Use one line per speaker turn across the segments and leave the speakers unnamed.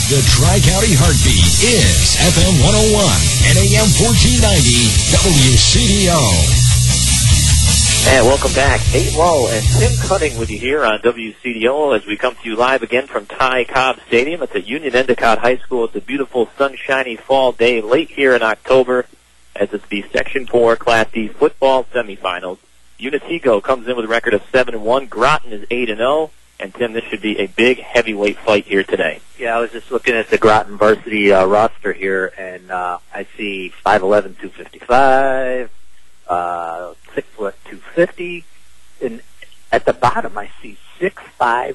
The Tri-County Heartbeat is FM 101 and AM 1490 WCDO.
And welcome back. Nate Lowe and Tim Cutting with you here on WCDO as we come to you live again from Ty Cobb Stadium. It's at Union Endicott High School. It's a beautiful, sunshiny fall day late here in October as it's the Section 4 Class D football semifinals. Unitego comes in with a record of 7-1. Groton is 8-0. And, Tim, this should be a big heavyweight fight here today.
Yeah, I was just looking at the Groton varsity roster here, and I see 5'11", 255, 6 foot 250, and at the bottom I see 6'5",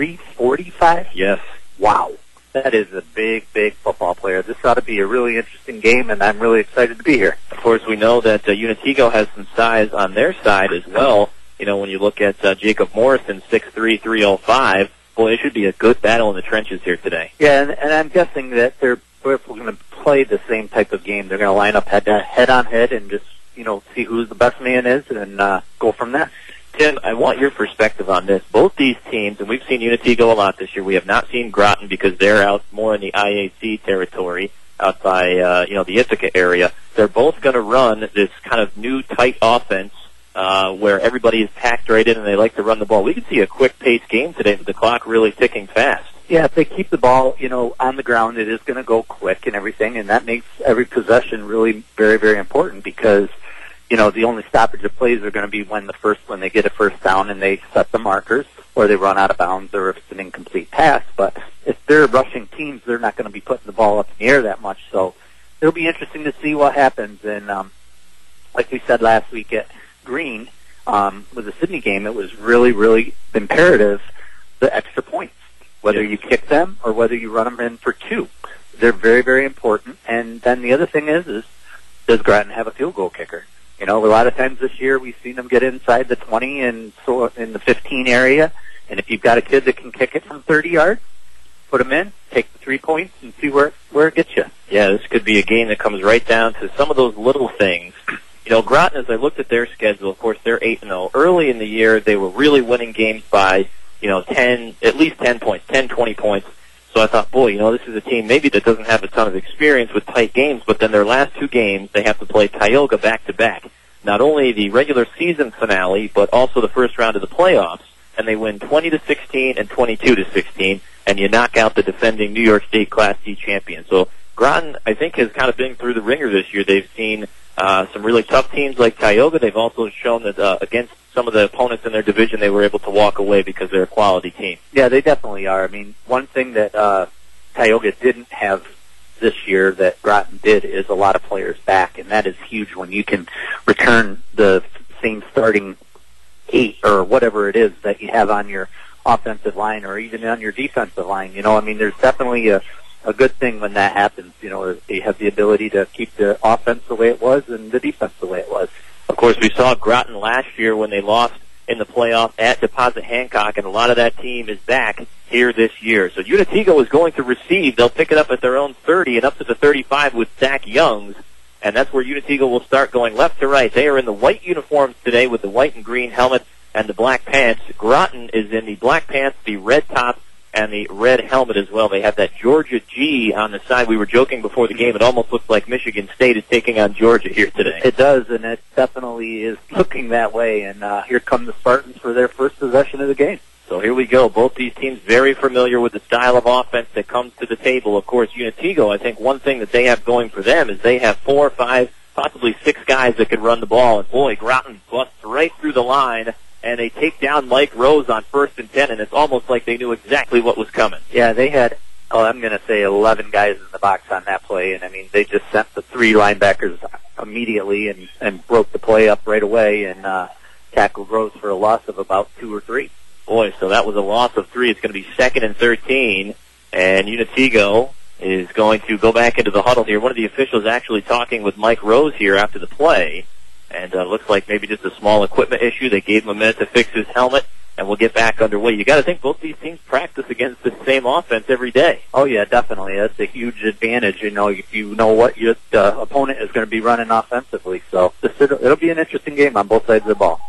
345.
Yes.
Wow. That is a big, big football player. This ought to be a really interesting game, and I'm really excited to be here.
Of course, we know that Unitego has some size on their side as well. You know, when you look at Jacob Morrison, 6'3", 305, boy, it should be a good battle in the trenches here today.
Yeah, and I'm guessing that if we're going to play the same type of game, they're going to line up head on head and just, see who the best man is and go from there.
Tim, I want your perspective on this. Both these teams, and we've seen Unitego a lot this year. We have not seen Groton because they're out more in the IAC territory, out by, the Ithaca area. They're both going to run this kind of new tight offense where everybody is packed right in and they like to run the ball. We could see a quick-paced game today with the clock really ticking fast.
Yeah, if they keep the ball, on the ground, it is going to go quick and everything, and that makes every possession really very, very important because, the only stoppage of plays are going to be when they get a first down and they set the markers or they run out of bounds or if it's an incomplete pass. But if they're rushing teams, they're not going to be putting the ball up in the air that much. So it'll be interesting to see what happens. And like we said last week at Green, with the Sydney game, it was really, really imperative, the extra points, whether you kick them or whether you run them in for 2. They're very, very important. And then the other thing is does Groton have a field goal kicker? A lot of times this year we've seen them get inside the 20 and so in the 15 area. And if you've got a kid that can kick it from 30 yards, put them in, take the 3 points, and see where it gets you.
Yeah, this could be a game that comes right down to some of those little things. Groton, as I looked at their schedule, of course, they're 8-0. Early in the year, they were really winning games by, at least 10 points, 10, 20 points. So I thought, boy, this is a team maybe that doesn't have a ton of experience with tight games, but then their last 2 games, they have to play Tioga back-to-back. Not only the regular season finale, but also the first round of the playoffs, and they win 20-16 and 22-16, and you knock out the defending New York State Class D champion. So Groton, I think, has kind of been through the ringer this year. They've seen some really tough teams like Tioga. They've also shown that against some of the opponents in their division, they were able to walk away because they're a quality team.
Yeah, they definitely are. I mean, one thing that Tioga didn't have this year that Groton did is a lot of players back, and that is huge when you can return the same starting 8 or whatever it is that you have on your offensive line or even on your defensive line. There's definitely a good thing when that happens. They have the ability to keep the offense the way it was and the defense the way it was.
Of course, we saw Groton last year when they lost in the playoff at Deposit Hancock, and a lot of that team is back here this year. So Unitego is going to receive. They'll pick it up at their own 30 and up to the 35 with Zach Youngs, and that's where Unitego will start going left to right. They are in the white uniforms today with the white and green helmet and the black pants. Groton is in the black pants, the red top, and the red helmet as well. They have that Georgia G on the side. We were joking before the game. It almost looks like Michigan State is taking on Georgia here today.
It does, and it definitely is looking that way. And here come the Spartans for their first possession of the game.
So here we go. Both these teams very familiar with the style of offense that comes to the table. Of course, Unitego, I think one thing that they have going for them is they have 4 or 5, possibly 6 guys that can run the ball. And boy, Groton busts right through the line, and they take down Mike Rose on 1st and 10, and it's almost like they knew exactly what was coming.
Yeah, they had, I'm going to say 11 guys in the box on that play, and they just sent the 3 linebackers immediately and broke the play up right away and tackled Rose for a loss of about 2 or 3.
Boy, so that was a loss of 3. It's going to be 2nd and 13, and Unitego is going to go back into the huddle here. One of the officials actually talking with Mike Rose here after the play. And looks like maybe just a small equipment issue. They gave him a minute to fix his helmet, and we'll get back underway. You got to think both these teams practice against the same offense every day.
Oh, yeah, definitely. That's a huge advantage, if you know what your opponent is going to be running offensively. So it'll be an interesting game on both sides of the ball.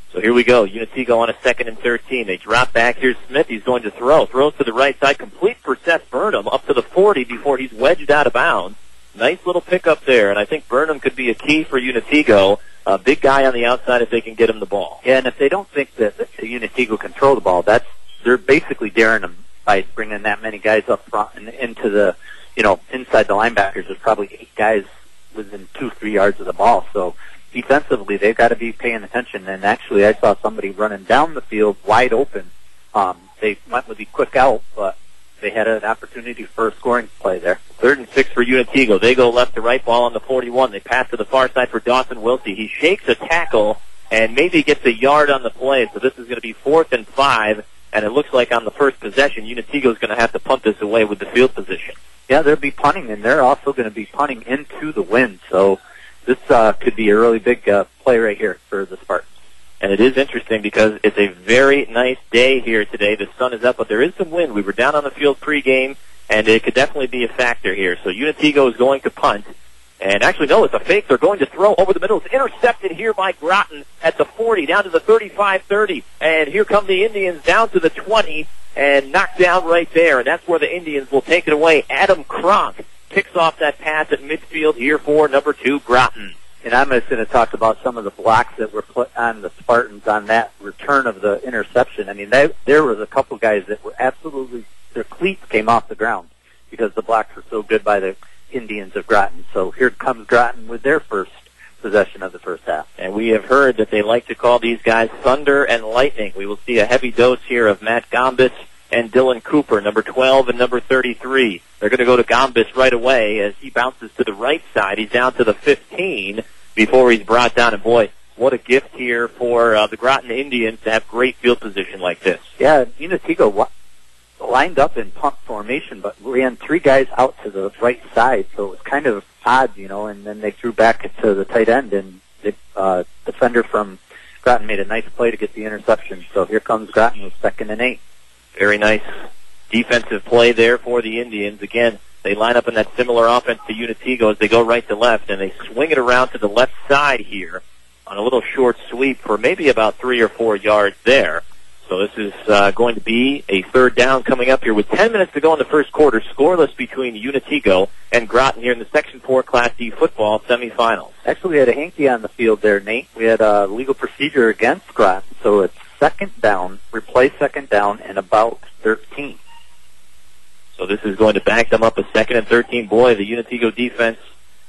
So here we go. Unatigo on a 2nd and 13. They drop back. Here's Smith. He's going to throw. Throws to the right side. Complete for Seth Burnham up to the 40 before he's wedged out of bounds. Nice little pickup there, and I think Burnham could be a key for Unatigo. A big guy on the outside if they can get him the ball.
Yeah, and if they don't think that Unatigo control the ball, they're basically daring them by bringing that many guys up front and into the, inside the linebackers. There's probably 8 guys within 2-3 yards of the ball. So defensively, they've got to be paying attention. And actually, I saw somebody running down the field wide open. They went with the quick out, but they had an opportunity for a scoring play there.
3rd and 6 for Unatigo. They go left to right, ball on the 41. They pass to the far side for Dawson Wilsey. He shakes a tackle and maybe gets a yard on the play. So this is going to be 4th and 5. And it looks like on the first possession, Unatigo is going to have to punt this away with the field position.
Yeah, they'll be punting, and they're also going to be punting into the wind. So this could be a really big play right here for the Spartans.
And it is interesting because it's a very nice day here today. The sun is up, but there is some wind. We were down on the field pregame, and it could definitely be a factor here. So Unatigo is going to punt. And actually, no, it's a fake. They're going to throw over the middle. It's intercepted here by Groton at the 40, down to the 35-30. And here come the Indians down to the 20 and knocked down right there. And that's where the Indians will take it away. Adam Kronk picks off that pass at midfield here for number 2, Groton.
And I'm just going to talk about some of the blocks that were put on the Spartans on that return of the interception. I mean, there was a couple guys that were absolutely, their cleats came off the ground because the blocks were so good by the Indians of Groton. So here comes Groton with their first possession of the first half.
And we have heard that they like to call these guys Thunder and Lightning. We will see a heavy dose here of Matt Gombis and Dylan Cooper, number 12 and number 33. They're going to go to Gombis right away as he bounces to the right side. He's down to the 15 before he's brought down. And boy, what a gift here for the Groton Indians to have great field position like this.
Yeah, Unatigo lined up in punt formation, but ran 3 guys out to the right side, so it was kind of odd, and then they threw back to the tight end, and the defender from Groton made a nice play to get the interception. So here comes Groton with 2nd and 8.
Very nice defensive play there for the Indians. Again, they line up in that similar offense to Unatigo as they go right to left, and they swing it around to the left side here on a little short sweep for maybe about 3 or 4 yards there. So this is going to be a 3rd down coming up here with 10 minutes to go in the first quarter, scoreless between Unatigo and Groton here in the Section 4 Class D football semifinals.
Actually, we had a hanky on the field there, Nate. We had a legal procedure against Groton, so it's 2nd down, replay 2nd down, and about 13.
So this is going to back them up a 2nd and 13. Boy, the Unatigo defense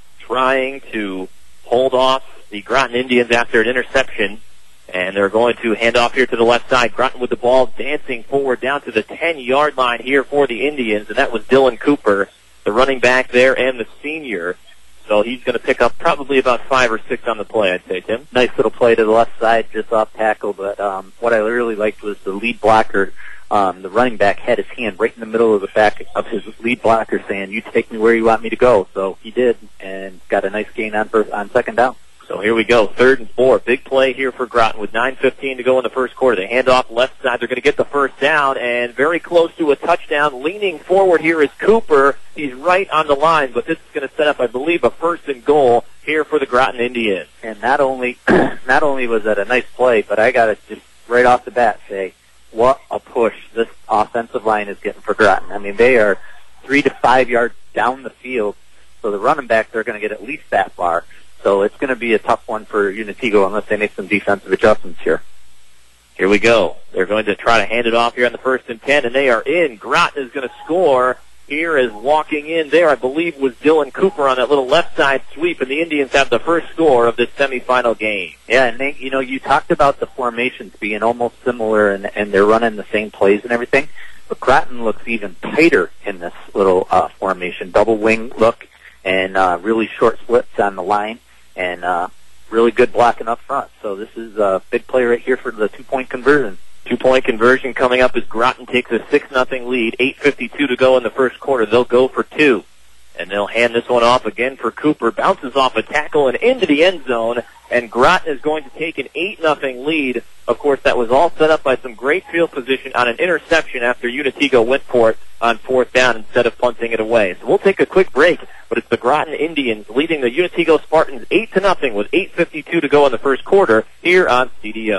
trying to hold off the Groton Indians after an interception. And they're going to hand off here to the left side. Groton with the ball dancing forward down to the 10-yard line here for the Indians. And that was Dylan Cooper, the running back there and the senior. So he's going to pick up probably about 5 or 6 on the play, I'd say, Tim.
Nice little play to the left side, just off tackle. But what I really liked was the lead blocker. The running back had his hand right in the middle of the back of his lead blocker saying, "You take me where you want me to go." So he did and got a nice gain on 2nd down.
So here we go, 3rd and 4. Big play here for Groton with 9:15 to go in the first quarter. They hand off left side. They're going to get the 1st down and very close to a touchdown. Leaning forward here is Cooper. He's right on the line, but this is going to set up, I believe, a 1st and goal here for the Groton Indians.
And not only was that a nice play, but I got to just right off the bat say, what a push this offensive line is getting for Groton. I mean, they are 3 to 5 yards down the field, so the running backs are going to get at least that far. So it's going to be a tough one for Unatigo unless they make some defensive adjustments here.
Here we go. They're going to try to hand it off here on the 1st and 10, and they are in. Groton is going to score. Here is walking in there, I believe, was Dylan Cooper on that little left side sweep, and the Indians have the first score of this semifinal game.
Yeah, and Nate, you talked about the formations being almost similar, and they're running the same plays and everything, but Groton looks even tighter in this little formation, double wing look, and really short splits on the line. And really good blocking up front. So this is a big play right here for the 2-point conversion.
2-point conversion coming up as Groton takes a 6-0 lead. 8:52 to go in the first quarter. They'll go for 2. And they'll hand this one off again for Cooper. Bounces off a tackle and into the end zone. And Groton is going to take an 8-0 lead. Of course, that was all set up by some great field position on an interception after Unatigo went for it on 4th down instead of punting it away. So we'll take a quick break, but it's the Groton Indians leading the Unatigo Spartans 8-0 with 8:52 to go in the first quarter here on CDO.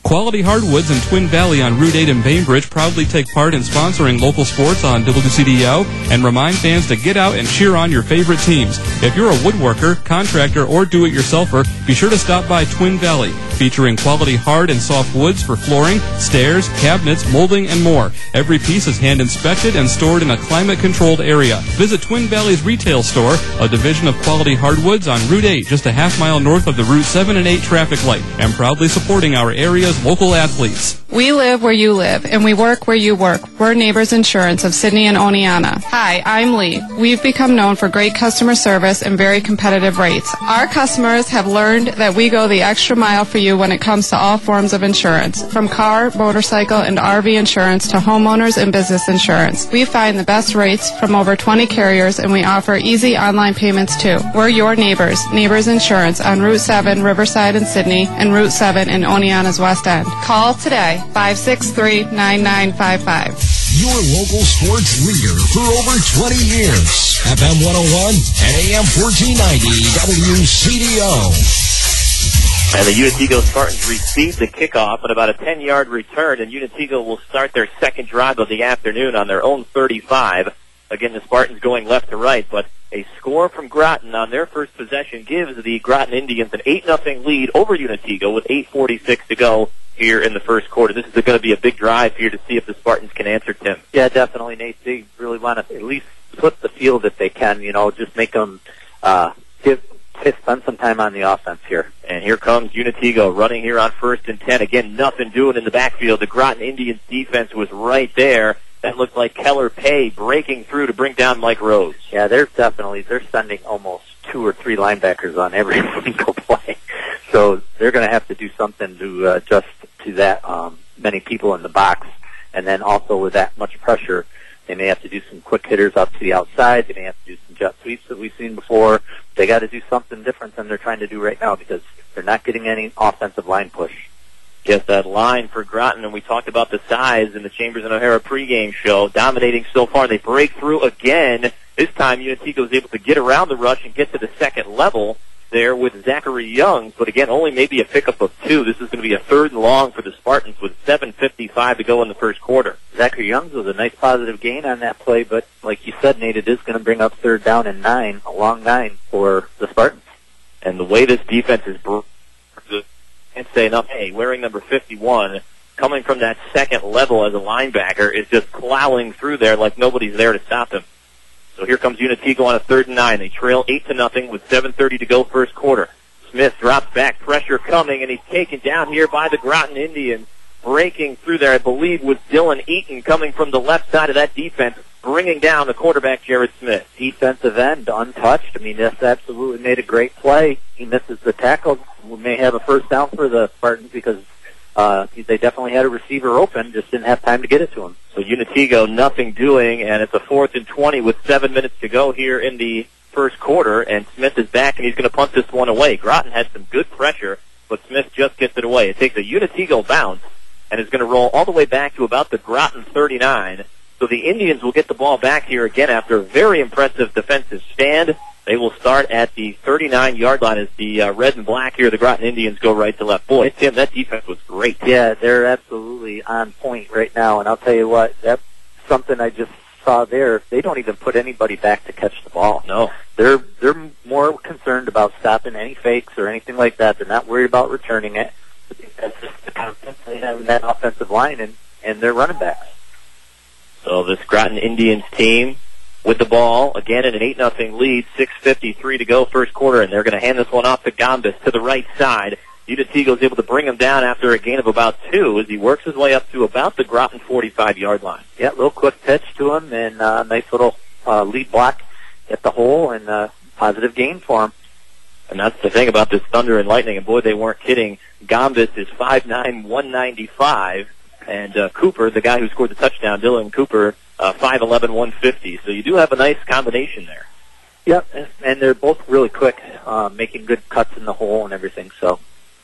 Quality Hardwoods in Twin Valley on Route 8 in Bainbridge proudly take part in sponsoring local sports on WCDO and remind fans to get out and cheer on your favorite teams. If you're a woodworker, contractor, or do-it-yourselfer, be sure to stop by Twin Valley, featuring quality hard and soft woods for flooring, stairs, cabinets, molding, and more. Every piece is hand-inspected and stored in a climate-controlled area. Visit Twin Valley's retail store, a division of Quality Hardwoods on Route 8, just a half-mile north of the Route 7 and 8 traffic light, and proudly supporting our area's local athletes.
We live where you live, and we work where you work. We're Neighbors Insurance of Sydney and Oneonta. Hi, I'm Lee. We've become known for great customer service and very competitive rates. Our customers have learned that we go the extra mile for you when it comes to all forms of insurance, from car, motorcycle, and RV insurance to homeowners and business insurance. We find the best rates from over 20 carriers, and we offer easy online payments too. We're your neighbors. Neighbors Insurance on Route 7, Riverside in Sydney, and Route 7 in Oneonta's West End. Call today, 563-9955.
Your local sports leader for over 20 years. FM 101 and AM 1490 WCDO.
And the Unitego Spartans receive the kickoff at about a 10-yard return, and Unitego will start their second drive of the afternoon on their own 35. Again, the Spartans going left to right, but a score from Groton on their first possession gives the Groton Indians an 8-0 lead over Unitego with 8:46 to go here in the first quarter. This is going to be a big drive here to see if the Spartans can answer, Tim.
Yeah, definitely, Nate. They really want to at least flip the field if they can, just make them spend some time on the offense here.
And here comes Unitego running here on 1st and 10. Again, nothing doing in the backfield. The Groton Indians defense was right there. That looked like Keller Pay breaking through to bring down Mike Rose.
Yeah, they're sending almost 2 or 3 linebackers on every single play. So they're going to have to do something to adjust to that many people in the box. And then also with that much pressure, they may have to do some quick hitters up to the outside. They may have to do some jet sweeps that we've seen before. They got to do something different than they're trying to do right now because they're not getting any offensive line push.
Yes, that line for Groton, and we talked about the size in the Chambers and O'Hara pregame show, dominating so far. They break through again. This time, Unitego is able to get around the rush and get to the second level there with Zachary Youngs, but again, only maybe a pickup of 2. This is going to be a 3rd and long for the Spartans with 7:55 to go in the first quarter.
Zachary Youngs was a nice positive gain on that play, but like you said, Nate, it is going to bring up 3rd down and 9, a long 9 for the Spartans.
And the way this defense is can't say enough. Hey, wearing number 51, coming from that second level as a linebacker, is just plowing through there like nobody's there to stop him. So here comes Unitego on a 3rd and 9. They trail 8-0 with 7:30 to go first quarter. Smith drops back, pressure coming, and he's taken down here by the Groton Indians. Breaking through there, I believe, was Dylan Eaton coming from the left side of that defense, bringing down the quarterback, Jared Smith.
Defensive end, untouched. I mean, that's absolutely made a great play. He misses the tackle. We may have a 1st down for the Spartans because they definitely had a receiver open, just didn't have time to get it to him.
So Unitego, nothing doing, and it's a 4th and 20 with 7 minutes to go here in the first quarter, and Smith is back, and he's going to punt this one away. Groton had some good pressure, but Smith just gets it away. It takes a Unitego bounce, and is going to roll all the way back to about the Groton 39. So the Indians will get the ball back here again after a very impressive defensive stand. They will start at the 39-yard line as the red and black here. The Groton Indians go right to left. Boy, Tim, that defense was great.
Yeah, they're absolutely on point right now. And I'll tell you what, that's something I just saw there. They don't even put anybody back to catch the ball.
No.
They're more concerned about stopping any fakes or anything like that. They're not worried about returning it. That's just the confidence they have in that offensive line and their running backs.
So this Groton Indians team with the ball, again in an 8-0 lead, 6:53 to go first quarter, and they're going to hand this one off to Gombis to the right side. Unitego is able to bring him down after a gain of about 2 as he works his way up to about the Groton 45-yard line.
Yeah, little quick pitch to him and nice little lead block at the hole and positive gain for him.
And that's the thing about this Thunder and Lightning, and boy, they weren't kidding. Gombis is 5'9", 195, and Cooper, the guy who scored the touchdown, Dylan Cooper, 5'11", 150. So you do have a nice combination there.
Yep, and they're both really quick, making good cuts in the hole and everything. So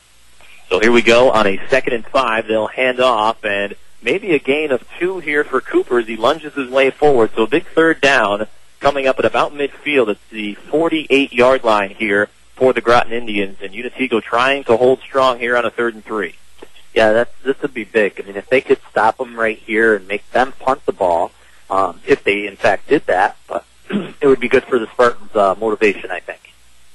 here we go on a 2nd and 5. They'll hand off, and maybe a gain of 2 here for Cooper as he lunges his way forward. So a big 3rd down coming up at about midfield. It's the 48-yard line here for the Groton Indians, and Unitego trying to hold strong here on a 3rd and 3.
Yeah, this would be big. I mean, if they could stop them right here and make them punt the ball, if they in fact did that, but it would be good for the Spartans' motivation, I think.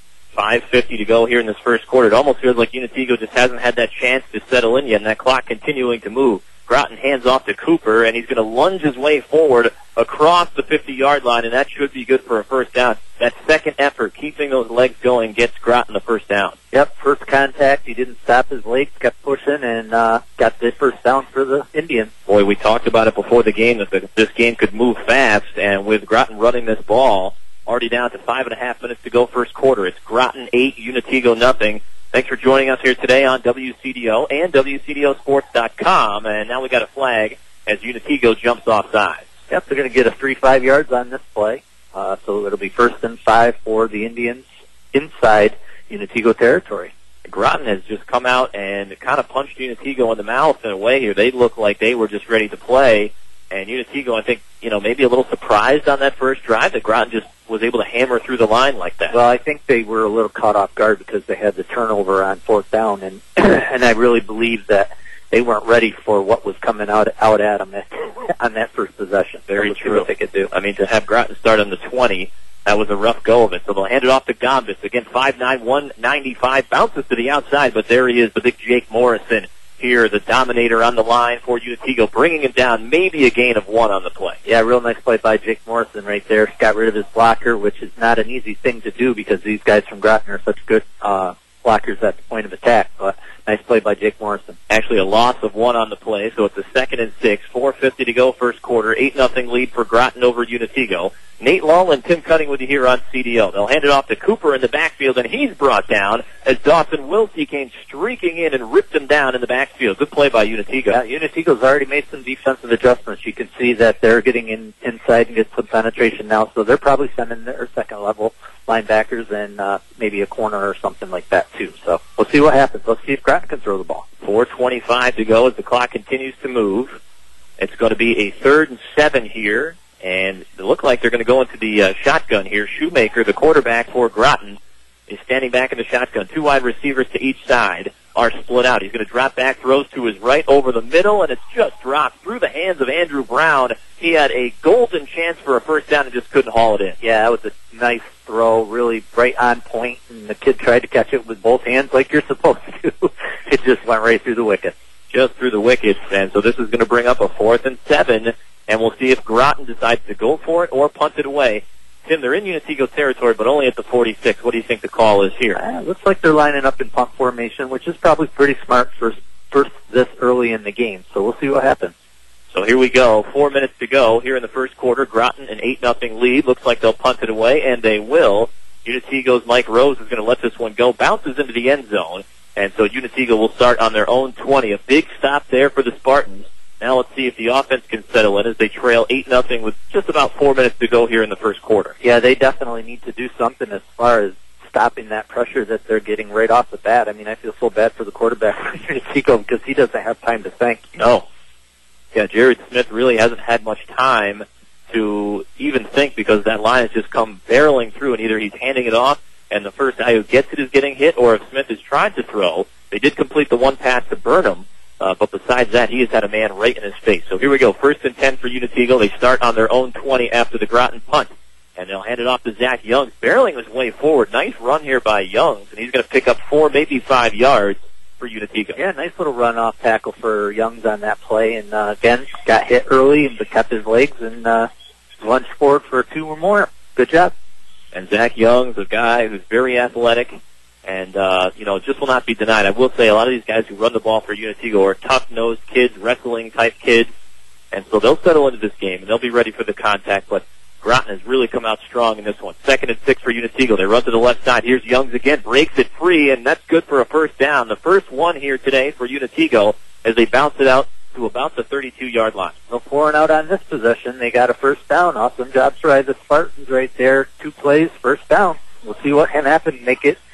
5:50 to go here in this first quarter. It almost feels like Unitigo just hasn't had that chance to settle in yet, and that clock continuing to move. Groton hands off to Cooper, and he's going to lunge his way forward across the 50-yard line, and that should be good for a first down. That second effort, keeping those legs going, gets Groton the first down.
Yep, first contact. He didn't stop his legs, kept pushing, and got the first down for the Indians.
Boy, we talked about it before the game that this game could move fast, and with Groton running this ball, already down to 5.5 minutes to go first quarter. It's Groton 8, Unitigo nothing. Thanks for joining us here today on WCDO and WCDOsports.com. And now we got a flag as Unitigo jumps off sides.
Yep, they're going to get a 3-5 yards on this play. So it'll be 1st and 5 for the Indians inside Unitigo territory.
Groton has just come out and kind of punched Unitigo in the mouth in a way here. They look like they were just ready to play. And Unitigo, I think, maybe a little surprised on that first drive that Groton just was able to hammer through the line like that.
Well, I think they were a little caught off guard because they had the turnover on 4th down, and and I really believe that they weren't ready for what was coming out at them on that first possession.
Very true.
See what they could do.
I mean, to have Groton start on the 20, that was a rough go of it. So they'll hand it off to Gombis. Again, 5'9", 195, bounces to the outside, but there he is, the big Jake Morrison. Here, the dominator on the line for Unitigo, bringing him down, maybe a gain of 1 on the play.
Yeah, real nice play by Jake Morrison right there. Got rid of his blocker, which is not an easy thing to do because these guys from Groton are such good blockers at the point of attack. But nice play by Jake Morrison.
Actually, a loss of 1 on the play, so it's a 2nd and 6, 4:50 to go first quarter, 8-0 lead for Groton over Unitigo. Nate Lull and Tim Cutting with you here on CDO. They'll hand it off to Cooper in the backfield, and he's brought down as Dawson Wilsey came streaking in and ripped him down in the backfield. Good play by Unitigo.
Yeah, Unitigo's already made some defensive adjustments. You can see that they're getting inside and get some penetration now, so they're probably sending their second-level linebackers and maybe a corner or something like that, too. So we'll see what happens. Let's see if Groton can throw the ball.
4:25 to go as the clock continues to move. It's going to be a 3rd and 7 here. And it looked like they're going to go into the shotgun here. Shoemaker, the quarterback for Groton, is standing back in the shotgun. 2 wide receivers to each side are split out. He's going to drop back, throws to his right over the middle, and it's just dropped through the hands of Andrew Brown. He had a golden chance for a first down and just couldn't haul it in.
Yeah, that was a nice throw, really right on point, and the kid tried to catch it with both hands like you're supposed to. It just went right through the wickets.
Just through the wickets, and so this is going to bring up a 4th and 7. And we'll see if Groton decides to go for it or punt it away. Tim, they're in Unitigo territory, but only at the 46. What do you think the call is here?
Looks like they're lining up in punt formation, which is probably pretty smart for this early in the game. So we'll see what happens.
So here we go. 4 minutes to go here in the first quarter. Groton an 8-0 lead. Looks like they'll punt it away, and they will. Unitigo's Mike Rose is going to let this one go. Bounces into the end zone. And so Unitigo will start on their own 20. A big stop there for the Spartans. Now let's see if the offense can settle in as they trail 8-0 with just about 4 minutes to go here in the first quarter.
Yeah, they definitely need to do something as far as stopping that pressure that they're getting right off the bat. I mean, I feel so bad for the quarterback for Unitigo because he doesn't have time to think.
No. Yeah, Jared Smith really hasn't had much time to even think because that line has just come barreling through, and either he's handing it off and the first guy who gets it is getting hit, or if Smith is trying to throw, they did complete the one pass to Burnham. But besides that, he has had a man right in his face. So here we go. 1st and 10 for Unitigo. They start on their own 20 after the Groton punt. And they'll hand it off to Zach Youngs, barreling his way forward. Nice run here by Youngs, and he's going to pick up 4, maybe 5 yards for Unitigo.
Yeah, nice little run-off tackle for Youngs on that play. And, again, got hit early but kept his legs and lunged forward for 2 or more. Good job.
And Zach Youngs, a guy who's very athletic. And, just will not be denied. I will say a lot of these guys who run the ball for Unitigo are tough-nosed kids, wrestling-type kids. And so they'll settle into this game, and they'll be ready for the contact. But Groton has really come out strong in this one. 2nd and 6 for Unitigo. They run to the left side. Here's Youngs again, breaks it free, and that's good for a first down. The first one here today for Unitigo as they bounce it out to about the 32-yard line.
So pouring out on this possession, they got a first down. Awesome job by the Spartans right there. 2 plays, first down. We'll see what can happen. Make it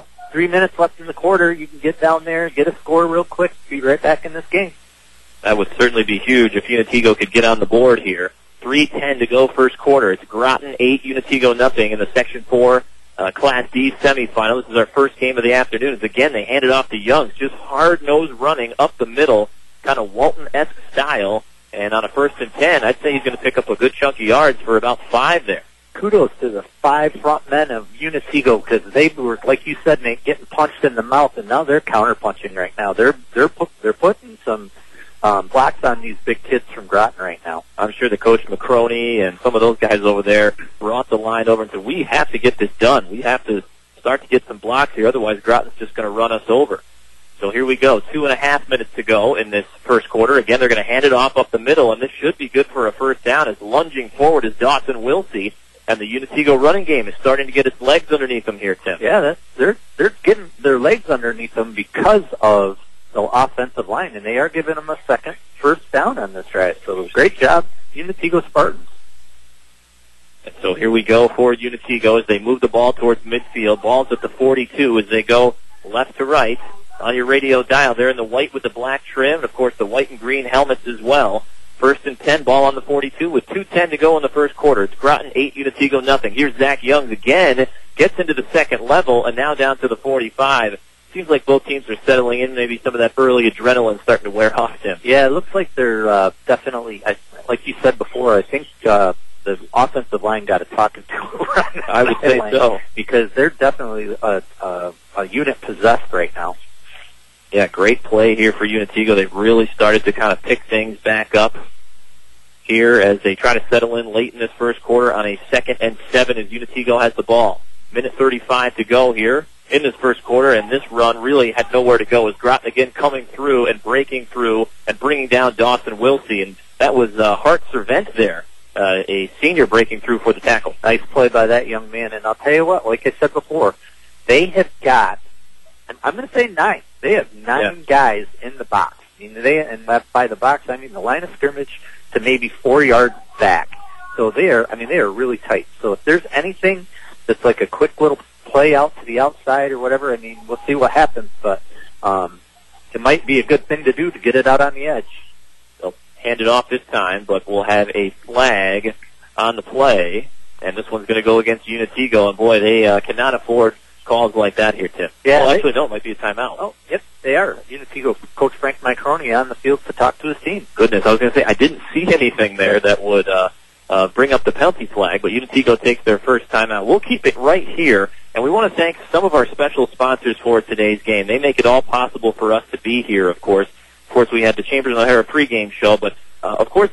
3 minutes left in the quarter. You can get down there, get a score real quick, be right back in this game.
That would certainly be huge if Unitigo could get on the board here. 3:10 to go first quarter. It's Groton 8, Unitigo nothing in the Section 4 Class D semifinal. This is our first game of the afternoon. Again, they hand it off to Youngs. Just hard-nosed running up the middle, kind of Walton-esque style. And on a 1st and 10, I'd say he's going to pick up a good chunk of yards for about 5 there.
Kudos to the 5 front men of Unitego, because they were, like you said, Nate, getting punched in the mouth, and now they're counter-punching right now. They're putting some blocks on these big kids from Groton right now.
I'm sure the coach McCroney and some of those guys over there brought the line over and said, we have to get this done. We have to start to get some blocks here, otherwise Groton's just going to run us over. So here we go, 2.5 minutes to go in this first quarter. Again, they're going to hand it off up the middle, and this should be good for a first down. As lunging forward is Dawson Wilsey, and the Unitego running game is starting to get its legs underneath them here, Tim.
Yeah, they're getting their legs underneath them because of the offensive line, and they are giving them a second first down on this drive. So great job, Unitego Spartans.
And so here we go for Unitego as they move the ball towards midfield. Ball's at the 42 as they go left to right. On your radio dial, they're in the white with the black trim, and of course the white and green helmets as well. 1st and 10, ball on the 42 with 2:10 to go in the first quarter. It's Groton 8, Unitego nothing. Here's Zach Youngs again, gets into the second level, and now down to the 45. Seems like both teams are settling in. Maybe some of that early adrenaline starting to wear off, Tim.
Yeah, it looks like they're definitely, like you said before, I think the offensive line got a talking to.
I would say so.
Because they're definitely a unit possessed right now.
Yeah, great play here for Unitego. They've really started to kind of pick things back up here as they try to settle in late in this first quarter on a 2nd and 7 as Unitego has the ball. Minute 35 to go here in this first quarter, and this run really had nowhere to go as Groton again coming through and breaking through and bringing down Dawson Wilsey, and that was Hart Servent there, a senior breaking through for the tackle.
Nice play by that young man, and I'll tell you what, like I said before, they have got, I'm going to say 9. They have 9 guys in the box. I mean, and by the box, I mean the line of scrimmage to maybe 4 yards back. So they are really tight. So if there's anything that's like a quick little play out to the outside or whatever, I mean, we'll see what happens. But it might be a good thing to do to get it out on the edge.
They'll hand it off this time, but we'll have a flag on the play, and this one's going to go against Unitego. And boy, they cannot afford calls like that here, Tim.
Yeah,
well, actually, no, it might be a timeout.
Oh, yep, they are. Unitego coach Frank McCroney on the field to talk to his team.
Goodness, I was going to say, I didn't see anything there that would bring up the penalty flag, but Unitego takes their first timeout. We'll keep it right here, and we want to thank some of our special sponsors for today's game. They make it all possible for us to be here, of course. Of course, we had the Chambers and O'Hara pregame show, but of course,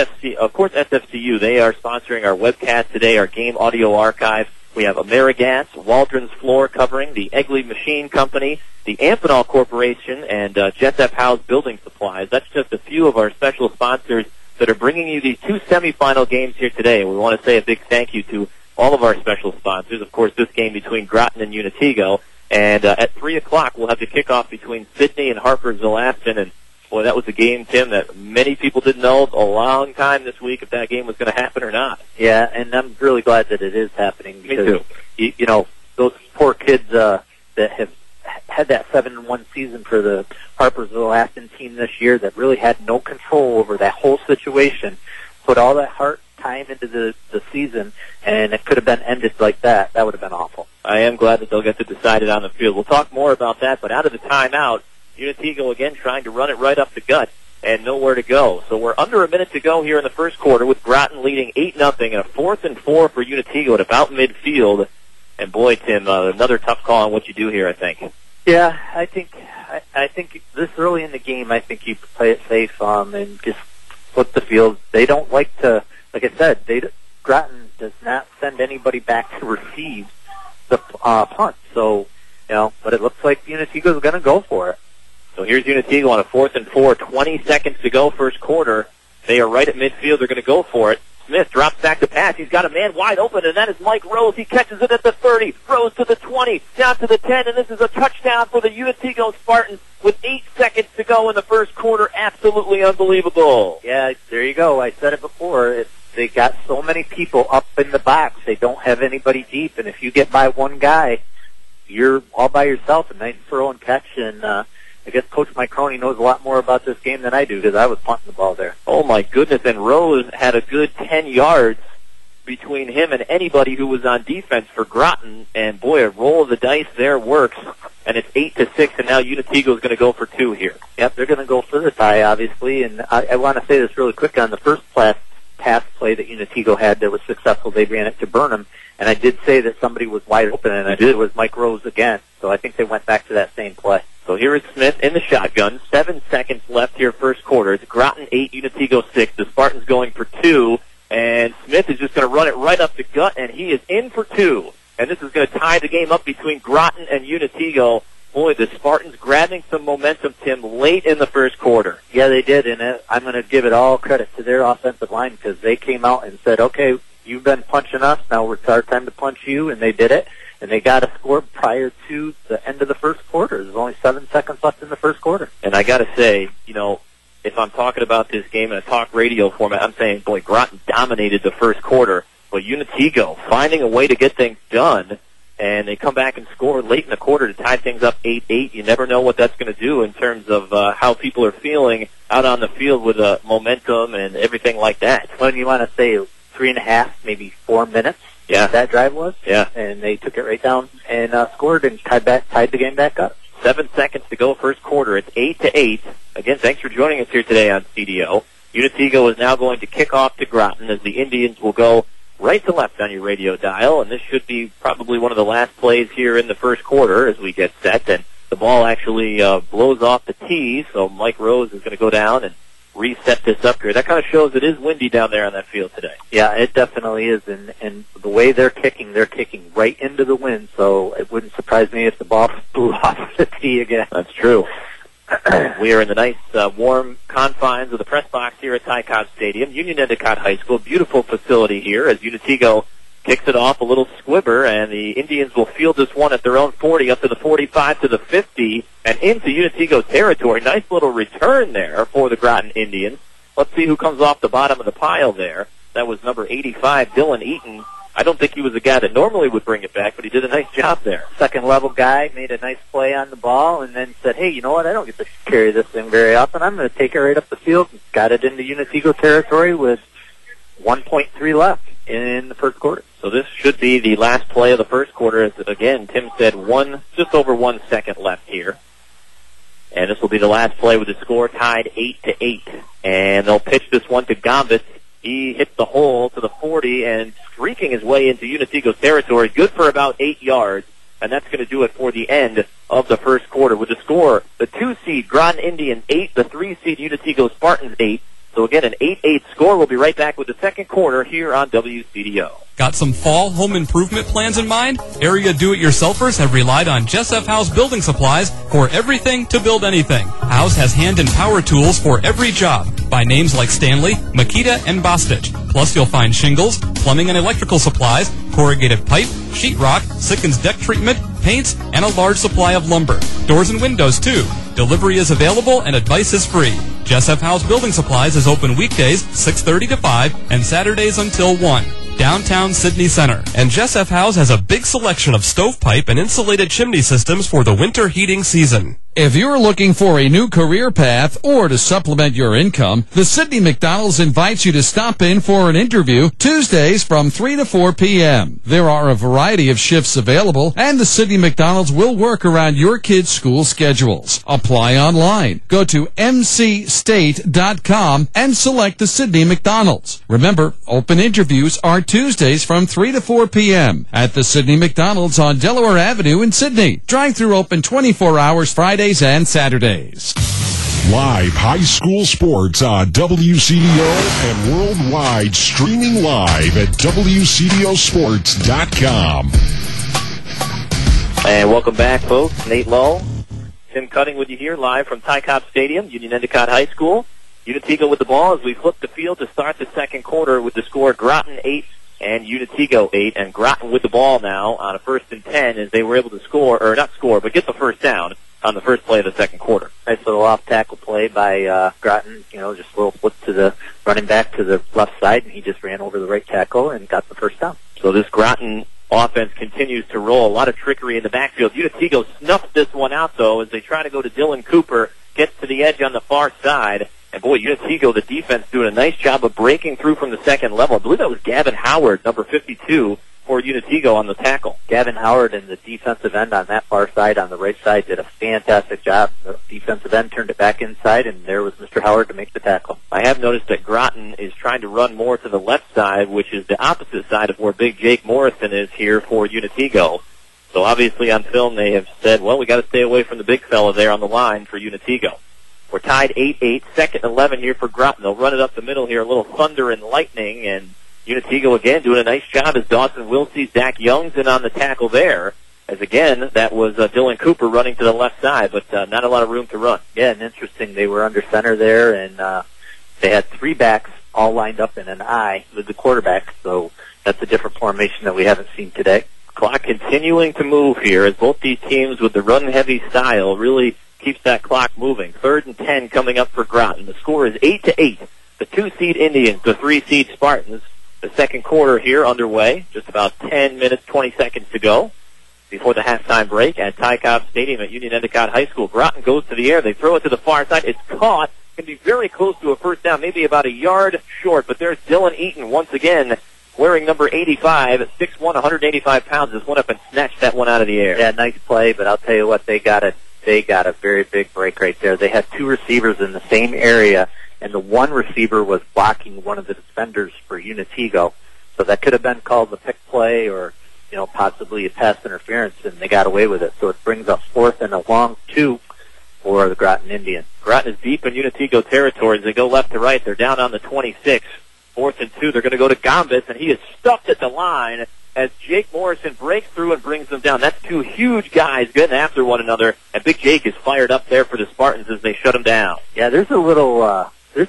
SFCU, they are sponsoring our webcast today, our game audio archive. We have Amerigas, Waldron's Floor Covering, the Egley Machine Company, the Amphenol Corporation, and Jessup House Building Supplies. That's just a few of our special sponsors that are bringing you these 2 semifinal games here today. We want to say a big thank you to all of our special sponsors. Of course, this game between Groton and Unitego. And at 3 o'clock, we'll have the kickoff between Sydney and Harpersville-Afton. And boy, that was a game, Tim, that many people didn't know a long time this week if that game was going to happen or not.
Yeah, and I'm really glad that it is happening because,
Me too.
You know, those poor kids that have had that 7-1 season for the Harpersville-Afton team this year that really had no control over that whole situation, put all that heart, time into the season, and it could have been ended like that. That would have been awful.
I am glad that they'll get to decide it on the field. We'll talk more about that, but out of the timeout, Unitego again trying to run it right up the gut and nowhere to go. So we're under a minute to go here in the first quarter with Groton leading 8-0 and a 4th and 4 for Unitego at about midfield. And boy, Tim, another tough call on what you do here, I think.
Yeah, I think this early in the game, I think you play it safe and just flip the field. They don't like to, like I said, Groton does not send anybody back to receive the punt. So, you know, but it looks like Unitego's going to go for it.
So here's Unitego on a 4th and 4, 20 seconds to go first quarter. They are right at midfield. They're going to go for it. Smith drops back to pass. He's got a man wide open, and that is Mike Rose. He catches it at the 30, Rose to the 20, down to the 10, and this is a touchdown for the Unitego Spartans with 8 seconds to go in the first quarter. Absolutely unbelievable.
Yeah, there you go. I said it before. They got so many people up in the box. They don't have anybody deep, and if you get by one guy, you're all by yourself. A nice throw and catch, and I guess Coach McCroney knows a lot more about this game than I do because I was punting the ball there.
Oh, my goodness. And Rose had a good 10 yards between him and anybody who was on defense for Groton, and boy, a roll of the dice there works, and it's 8-6, and now Unitego is going to go for 2 here.
Yep, they're going to go for the tie, obviously, and I want to say this really quick on the first pass play that Unitego had that was successful. They ran it to Burnham, and I did say that somebody was wide open, and I did. It was Mike Rose again, so I think they went back to that same play.
So here is Smith in the shotgun. 7 seconds left here, first quarter. It's Groton 8, Unitego 6. The Spartans going for 2, and Smith is just going to run it right up the gut, and he is in for 2. And this is going to tie the game up between Groton and Unitego. Boy, the Spartans grabbing some momentum, Tim, late in the first quarter.
Yeah, they did, and I'm going to give it all credit to their offensive line because they came out and said, okay, you've been punching us, now it's our time to punch you, and they did it. And they got a score prior to the end of the first quarter. There's only 7 seconds left in the first quarter.
And I got to say, if I'm talking about this game in a talk radio format, I'm saying, boy, Groton dominated the first quarter. But Unitego finding a way to get things done, and they come back and score late in the quarter to tie things up 8-8. You never know what that's going to do in terms of how people are feeling out on the field with momentum and everything like that.
When you want to say 3.5, maybe 4 minutes.
Yeah,
that drive was.
Yeah,
and they took it right down and scored and tied the game back up.
7 seconds to go, first quarter. It's 8-8. Again, thanks for joining us here today on CDO. Unitego is now going to kick off to Groton as the Indians will go right to left on your radio dial, and this should be probably one of the last plays here in the first quarter as we get set. And the ball actually blows off the tee, so Mike Rose is going to go down and reset this up here. That kind of shows it is windy down there on that field today.
Yeah, it definitely is, and the way they're kicking right into the wind, so it wouldn't surprise me if the ball blew off the tee again.
That's true. We are in the nice, warm confines of the press box here at Ty Cobb Stadium, Union Endicott High School. Beautiful facility here as Unitego kicks it off, a little squibber, and the Indians will field this one at their own 40, up to the 45 to the 50, and into Unitego territory. Nice little return there for the Groton Indians. Let's see who comes off the bottom of the pile there. That was number 85, Dylan Eaton. I don't think he was the guy that normally would bring it back, but he did a nice job there.
Second-level guy, made a nice play on the ball, and then said, hey, you know what, I don't get to carry this thing very often. I'm going to take it right up the field. Got it into Unitego territory with 1.3 left in the first quarter.
So this should be the last play of the first quarter. As again, Tim said, just over 1 second left here. And this will be the last play with the score tied 8-8. And they'll pitch this one to Gombis. He hits the hole to the 40 and streaking his way into Unitego territory. Good for about 8 yards. And that's going to do it for the end of the first quarter. With the score, the 2-seed Groton Indians 8, the 3-seed Unitego Spartans 8. So again, an 8-8 score. We'll be right back with the second quarter here on WCDO.
Got some fall home improvement plans in mind? Area do-it-yourselfers have relied on Jess F. House Building Supplies for everything to build anything. House has hand and power tools for every job by names like Stanley, Makita, and Bostitch. Plus you'll find shingles, plumbing and electrical supplies, corrugated pipe, sheetrock, Sikkens deck treatment, paints, and a large supply of lumber. Doors and windows, too. Delivery is available and advice is free. Jess F. House Building Supplies is open weekdays 6:30 to 5 and Saturdays until 1. Downtown Sydney Center. And Jess F. House has a big selection of stovepipe and insulated chimney systems for the winter heating season.
If you're looking for a new career path or to supplement your income, the Sydney McDonald's invites you to stop in for an interview Tuesdays from 3 to 4 p.m. There are a variety of shifts available, and the Sydney McDonald's will work around your kids' school schedules. Apply online. Go to mcstate.com and select the Sydney McDonald's. Remember, open interviews are Tuesdays from 3 to 4 p.m. at the Sydney McDonald's on Delaware Avenue in Sydney. Drive-thru open 24 hours Fridays and Saturdays.
Live high school sports on WCDO and worldwide, streaming live at WCDOsports.com.
And welcome back, folks. Nate Lowe, Tim Cutting with you here live from Ty Cobb Stadium, Union Endicott High School. Unitego with the ball as we flip the field to start the second quarter with the score Groton 8 and Unitego 8. And Groton with the ball now on a 1st and 10 as they were able to score, or not score, but get the first down on the first play of the second quarter.
Nice little off-tackle play by Groton, just a little flip to the running back to the left side, and he just ran over the right tackle and got the first down.
So this Groton offense continues to roll. A lot of trickery in the backfield. Unitego snuffed this one out, though, as they try to go to Dylan Cooper, gets to the edge on the far side, and And boy, Unitego, the defense, doing a nice job of breaking through from the second level. I believe that was Gavin Howard, number 52, for Unitego on the tackle.
Gavin Howard and the defensive end on that far side, on the right side, did a fantastic job. The defensive end turned it back inside, and there was Mr. Howard to make the tackle.
I have noticed that Groton is trying to run more to the left side, which is the opposite side of where Big Jake Morrison is here for Unitego. So obviously on film they have said, well, we got to stay away from the big fella there on the line for Unitego. We're tied 8-8, second and 11 here for Groton. They'll run it up the middle here, a little thunder and lightning, and Unitego again doing a nice job as Dawson Wilsey, Zach Young's in on the tackle there. As again, that was Dylan Cooper running to the left side, but not a lot of room to run.
Yeah, and interesting, they were under center there, and they had three backs all lined up in an I with the quarterback, so that's a different formation that we haven't seen today.
Clock continuing to move here as both these teams with the run-heavy style really keeps that clock moving. 3rd and 10 coming up for Groton. The score is 8-8. The 2-seed Indians, the 3-seed Spartans. The second quarter here underway. Just about 10 minutes, 20 seconds to go before the halftime break at Ty Cobb Stadium at Union Endicott High School. Groton goes to the air. They throw it to the far side. It's caught. Can be very close to a first down, maybe about a yard short. But there's Dylan Eaton once again, wearing number 85, 6'1", 185 pounds, just went up and snatched that one out of the air.
Yeah, nice play, but I'll tell you what, they got a very big break right there. They had two receivers in the same area, and the one receiver was blocking one of the defenders for Unitego. So that could have been called a pick play or, possibly a pass interference, and they got away with it. So it brings up 4th and a long 2 for the Groton Indians.
Groton is deep in Unitego territory as they go left to right. They're down on the 26. 4th and 2. They're going to go to Gombis, and he is stuffed at the line as Jake Morrison breaks through and brings them down. That's two huge guys getting after one another, and Big Jake is fired up there for the Spartans as they shut him down.
Yeah, there's a little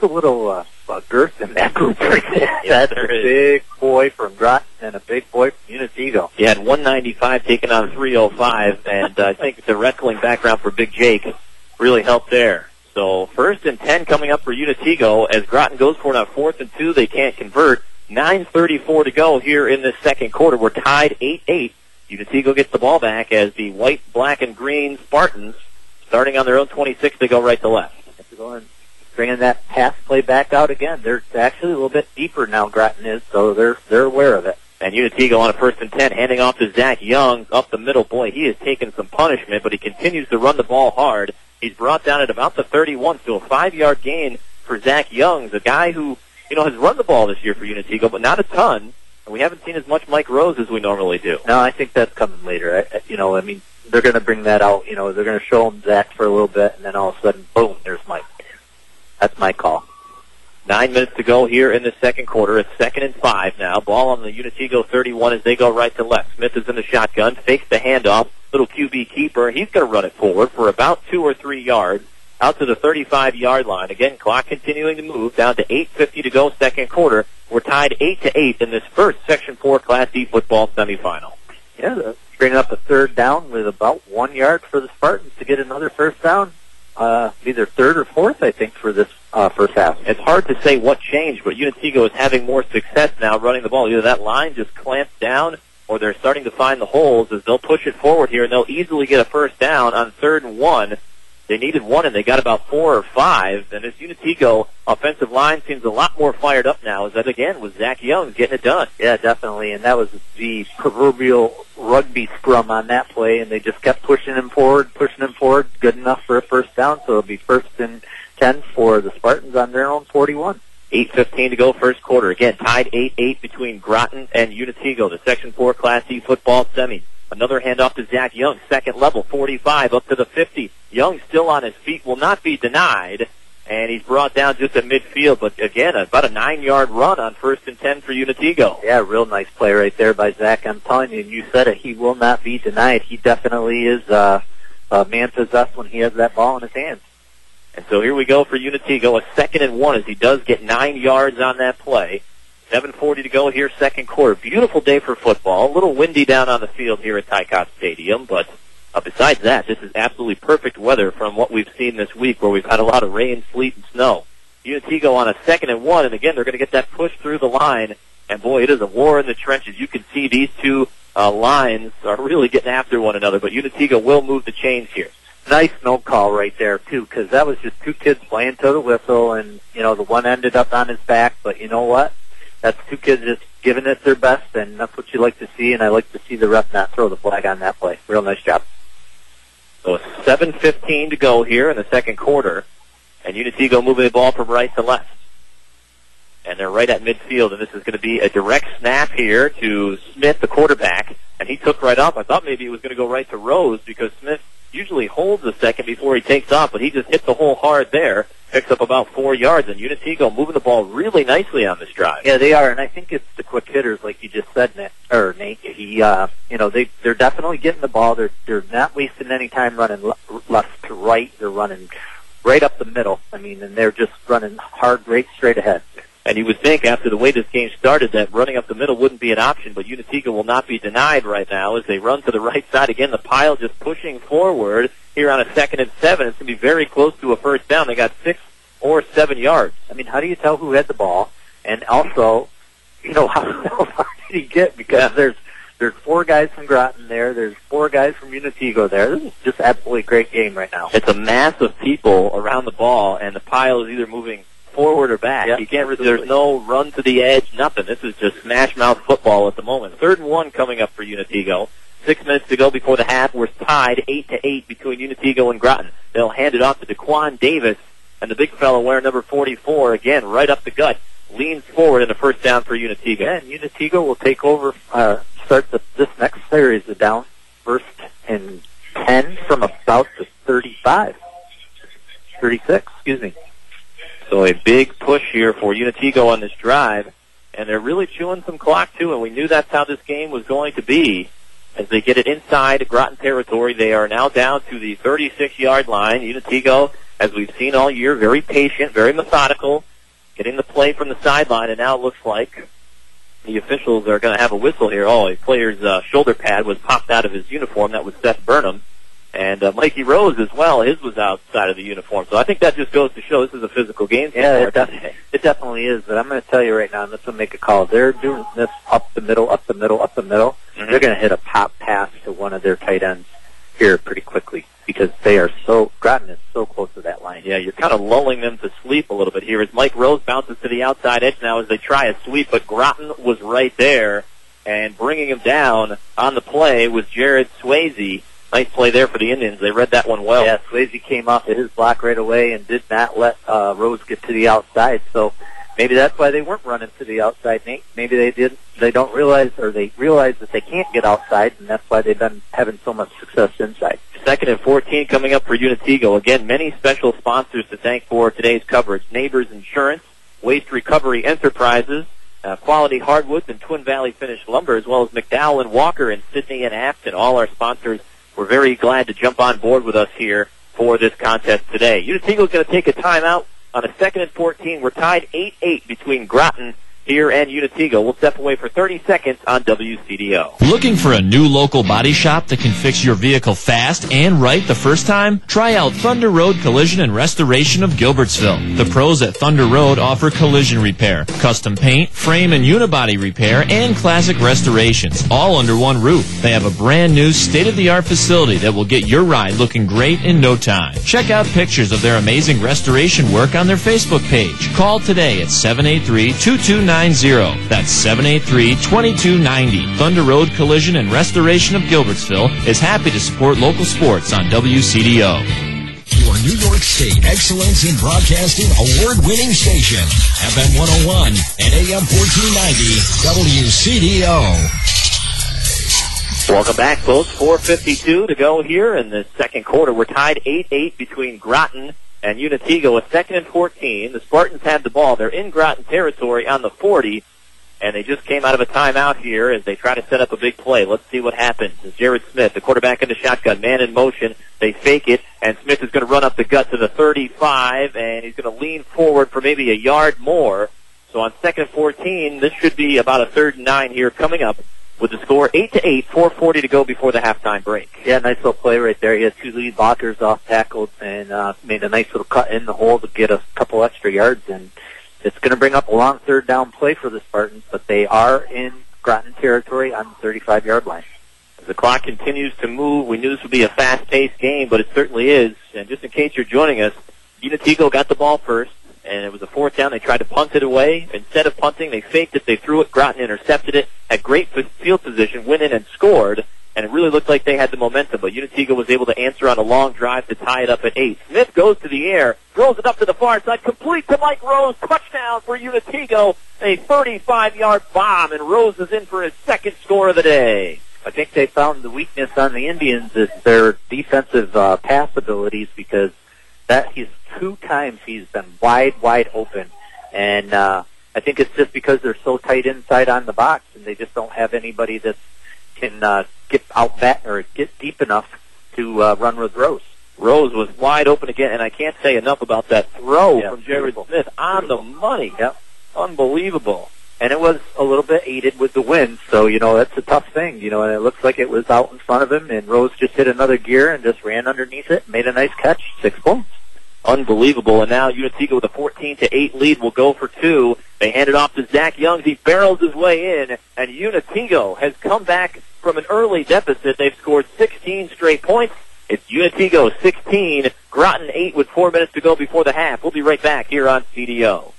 girth in that group right there.
Yes,
that's a big boy from Groton and a big boy from Unitego.
He had 195 taken on 305, and I think the wrestling background for Big Jake really helped there. So 1st and 10 coming up for Unitego as Groton goes for it on 4th and 2. They can't convert. 9:34 to go here in this second quarter. We're tied 8-8. Unitego gets the ball back as the white, black, and green Spartans, starting on their own 26, they go right to left.
Bringing that pass play back out again. They're actually a little bit deeper now, Groton is, so they're aware of it.
And Unitego on a 1st and 10, handing off to Zach Young up the middle. Boy, he has taken some punishment, but he continues to run the ball hard. He's brought down at about the 31, so a 5-yard gain for Zach Young, the guy who, has run the ball this year for Unitego, but not a ton. And we haven't seen as much Mike Rose as we normally do.
No, I think that's coming later. They're going to bring that out. They're going to show him Zach for a little bit, and then all of a sudden, boom, there's Mike. That's my call.
9 minutes to go here in the second quarter. It's 2nd and 5 now. Ball on the Unitego 31 as they go right to left. Smith is in the shotgun, fakes the handoff. Little QB keeper. He's going to run it forward for about 2 or 3 yards out to the 35-yard line. Again, clock continuing to move down to 8:50 to go second quarter. We're tied 8-8 in this first Section 4 Class D football semifinal.
Yeah, bringing up a 3rd down with about 1 yard for the Spartans to get another first down. Either 3rd or 4th, I think, for this first half.
It's hard to say what changed, but Unitego is having more success now running the ball. Either that line just clamps down, or they're starting to find the holes as they'll push it forward here, and they'll easily get a first down on 3rd and 1. They needed 1, and they got about 4 or 5. And this Unitego offensive line seems a lot more fired up now, as that, again, was Zach Young getting it done.
Yeah, definitely, and that was the proverbial rugby scrum on that play, and they just kept pushing him forward, good enough for a first down, so it'll be 1st and 10 for the Spartans on their own 41.
8:15 to go first quarter. Again, tied 8-8 between Groton and Unitego, the Section 4 Class D football semi. Another handoff to Zach Young, second level, 45 up to the 50. Young still on his feet, will not be denied, and he's brought down just at midfield. But again, about a 9-yard run on 1st and 10 for Unitego.
Yeah, real nice play right there by Zach. I'm telling you, and you said it, he will not be denied. He definitely is man-possessed when he has that ball in his hands.
And so here we go for Unitego, a 2nd and 1 as he does get 9 yards on that play. 7:40 to go here, second quarter. Beautiful day for football. A little windy down on the field here at Ty Cobb Stadium, but besides that, this is absolutely perfect weather from what we've seen this week, where we've had a lot of rain, sleet, and snow. Unitego on a 2nd and 1, and again, they're going to get that push through the line, and boy, it is a war in the trenches. You can see these two lines are really getting after one another, but Unitego will move the chains here.
nice no call right there, too, because that was just two kids playing to the whistle, and, the one ended up on his back. But you know what? That's two kids just giving it their best, and that's what you like to see, and I like to see the ref not throw the flag on that play. Real nice job.
So 7:15 to go here in the second quarter, and Unitego moving the ball from right to left. And they're right at midfield, and this is going to be a direct snap here to Smith, the quarterback, and he took right off. I thought maybe it was going to go right to Rose because Smith usually holds a second before he takes off, but he just hit the hole hard there, picks up about 4 yards, and Unitego moving the ball really nicely on this drive.
Yeah, they are, and I think it's the quick hitters, like you just said, Nate. They're definitely getting the ball. They're not wasting any time running left to right. They're running right up the middle. And they're just running hard, right straight ahead.
And you would think after the way this game started that running up the middle wouldn't be an option, but Unitego will not be denied right now as they run to the right side. Again, the pile just pushing forward here on a 2nd and 7. It's going to be very close to a first down. They got 6 or 7 yards.
How do you tell who had the ball? And also, how far did he get? Because there's 4 guys from Groton there. There's 4 guys from Unitego there. This is just absolutely a great game right now.
It's a mass of people around the ball, and the pile is either moving forward or back.
Yep,
you can't. There's no run to the edge, nothing. This is just smash mouth football at the moment. 3rd and 1 coming up for Unitego. 6 minutes to go before the half. We're tied 8-8 between Unitego and Groton. They'll hand it off to DeQuan Davis, and the big fellow wearing number 44, again, right up the gut, leans forward in a first down for Unitego.
Yeah, and Unitego will take over, start this next series of down, 1st and 10 from about the 36, excuse me.
So a big push here for Unitego on this drive, and they're really chewing some clock too, and we knew that's how this game was going to be. As they get it inside Groton territory, they are now down to the 36-yard line. Unitego, as we've seen all year, very patient, very methodical, getting the play from the sideline, and now it looks like the officials are going to have a whistle here. Oh, a player's shoulder pad was popped out of his uniform. That was Seth Burnham. And Mikey Rose as well, his was outside of the uniform. So I think that just goes to show this is a physical game.
Yeah, it definitely is. But I'm going to tell you right now, and this will make a call. They're doing this up the middle. Mm-hmm. They're going to hit a pop pass to one of their tight ends here pretty quickly because Groton is so close to that line.
Yeah, you're kind of lulling them to sleep a little bit here as Mike Rose bounces to the outside edge now as they try a sweep, but Groton was right there, and bringing him down on the play was Jared Swayze. Nice play there for the Indians. They read that one well.
Yeah, Swayze came off of his block right away and did not let Rose get to the outside. So maybe that's why they weren't running to the outside, Nate. Maybe they don't realize, or they realize that they can't get outside, and that's why they've been having so much success inside.
2nd and 14 coming up for Unitego. Again, many special sponsors to thank for today's coverage. Neighbors Insurance, Waste Recovery Enterprises, Quality Hardwoods, and Twin Valley Finished Lumber, as well as McDowell and Walker in Sydney and Afton. All our sponsors. We're very glad to jump on board with us here for this contest today. Unitego is going to take a timeout on a 2nd and 14. We're tied 8-8 between Groton here and Unitego. We'll step away for 30 seconds on WCDO.
Looking for a new local body shop that can fix your vehicle fast and right the first time? Try out Thunder Road Collision and Restoration of Gilbertsville. The pros at Thunder Road offer collision repair, custom paint, frame and unibody repair, and classic restorations, all under one roof. They have a brand new state-of-the-art facility that will get your ride looking great in no time. Check out pictures of their amazing restoration work on their Facebook page. Call today at 783-2290. That's 783-2290. Thunder Road Collision and Restoration of Gilbertsville is happy to support local sports on WCDO.
Your New York State Excellence in Broadcasting award-winning station, FM 101 and AM 1490 WCDO.
Welcome back, folks. 4:52 to go here in the second quarter. We're tied 8-8 between Groton and Unitego. A 2nd and 14. The Spartans have the ball. They're in Groton territory on the 40, and they just came out of a timeout here as they try to set up a big play. Let's see what happens. It's Jared Smith, the quarterback in the shotgun, man in motion. They fake it, and Smith is going to run up the gut to the 35, and he's going to lean forward for maybe a yard more. So on 2nd and 14, this should be about a 3rd and 9 here coming up. With the score 8-8, 4:40 to go before the halftime break.
Yeah, nice little play right there. He had 2 lead blockers off tackled and made a nice little cut in the hole to get a couple extra yards. And it's going to bring up a long 3rd down play for the Spartans, but they are in Groton territory on the 35-yard line.
The clock continues to move. We knew this would be a fast-paced game, but it certainly is. And just in case you're joining us, Unatico got the ball first, and it was a fourth down. They tried to punt it away. Instead of punting, they faked it. They threw it. Groton intercepted it, had great field position, went in and scored, and it really looked like they had the momentum. But Unatico was able to answer on a long drive to tie it up at 8. Smith goes to the air, throws it up to the far side, complete to Mike Rose. Touchdown for Unatico, a 35-yard bomb, and Rose is in for his second score of the day.
I think they found the weakness on the Indians is their defensive pass abilities, because he's 2 times he's been wide open. And I think it's just because they're so tight inside on the box, and they just don't have anybody that can get out back or get deep enough to run with Rose.
Rose was wide open again, and I can't say enough about that throw from Jared Smith on the money.
Yep.
Unbelievable.
And it was a little bit aided with the wind, so, that's a tough thing, and it looks like it was out in front of him, and Rose just hit another gear and just ran underneath it, made a nice catch, 6 points.
Unbelievable. And now Unatico with a 14-8 lead will go for 2. They hand it off to Zach Youngs. He barrels his way in, and Unatico has come back from an early deficit. They've scored 16 straight points. It's Unatico 16, Groton 8 with 4 minutes to go before the half. We'll be right back here on CDO.